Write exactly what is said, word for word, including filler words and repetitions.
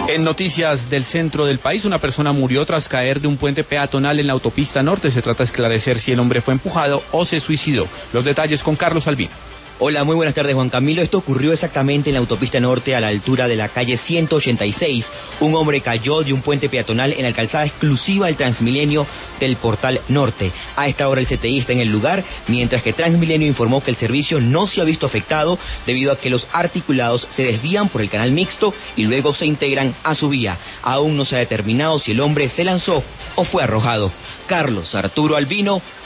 En noticias del centro del país, una persona murió tras caer de un puente peatonal en la autopista norte. Se trata de esclarecer si el hombre fue empujado o se suicidó. Los detalles con Carlos Albino. Hola, muy buenas tardes, Juan Camilo. Esto ocurrió exactamente en la autopista norte a la altura de la calle ciento ochenta y seis. Un hombre cayó de un puente peatonal en la calzada exclusiva del Transmilenio del Portal Norte. A esta hora el C T I está en el lugar, mientras que Transmilenio informó que el servicio no se ha visto afectado debido a que los articulados se desvían por el canal mixto y luego se integran a su vía. Aún no se ha determinado si el hombre se lanzó o fue arrojado. Carlos Arturo Albino,